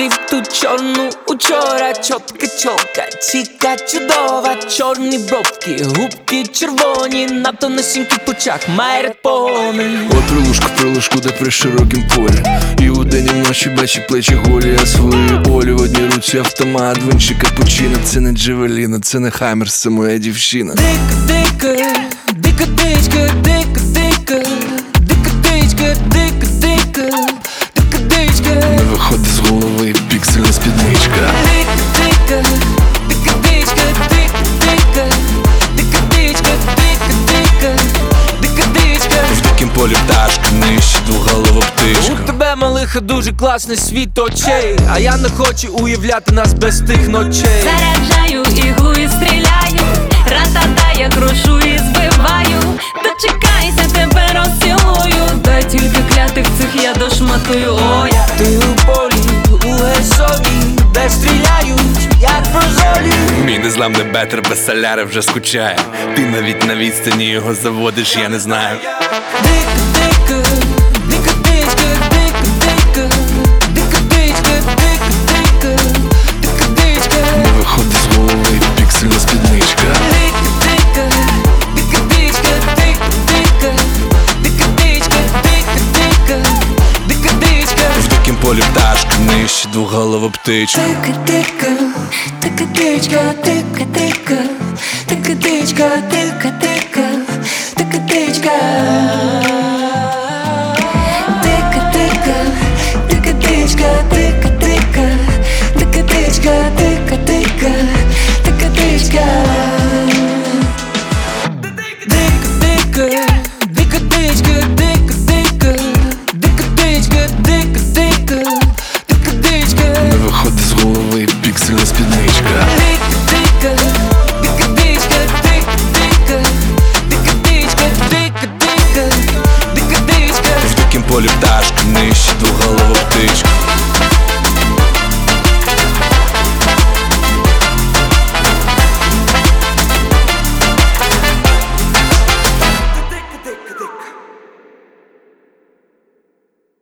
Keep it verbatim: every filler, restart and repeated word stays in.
Зустрів ту чорну учора, чотка чолка, чіка чудова, чорні бровки, губки червоні, на тонесеньких плечах має репони. От прилужку, прилужку, де при широкім полі, і удень, і вночі бачить плечі голі, а свої олі в одній руці автомат, в іншій капучино. Це не Джавеліна, це не Хаймерс, це моя дівчина. Дика, дика, дика, дичка, дика, дика, дика, дичка, дика, дика, дика, дичка. Не виходить з голови піксельна спідничка. Дика, дика, дика, дичка, дика, дика, дика, дичка, дика, дика, дика, дичка. В дикім полі пташка, нижче двоголова птичка. У тебе, малиха, дуже класний світ очей, а я не хочу уявляти нас без тих ночей. Заряджаю іглу і стріляю, ра-та-та, я крушу і збиваю. Дочекайся, тебе розцілую, дай тільки клятих цих я дошматую. Ой, Ти у полі, у лесові, де стріляють, як прозолі. Мій незламний бетер без соляри вже скучає. Ти навіть на відстані його заводиш, я не знаю. Дика, дика, дика, дичка, дика, дика, дика, дичка, дика, дика, дика, дичка. Не виходить з голови піксельна спідничка. Дика, дика, дика, дичка, дика, дика, дика, дичка, дика, дика, дика, дичка. В дикім полі пташка, нижче двоголова птичка. тика, тика, тика, тичка, тика, тика, тика, тичка, тика, тика, тика, тичка.